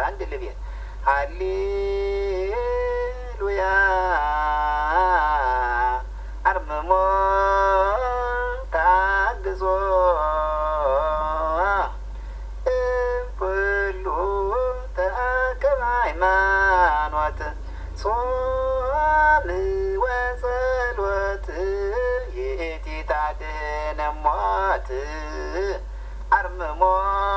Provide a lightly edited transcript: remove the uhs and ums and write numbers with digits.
አንድ ልቤት ሃሌሉያ አርምሞ ታግዞ ኩሉ ተአከብ ሃይማኖት ጾም ወጸሎት ይእቲ ታድኅነ ሞት አርምሞ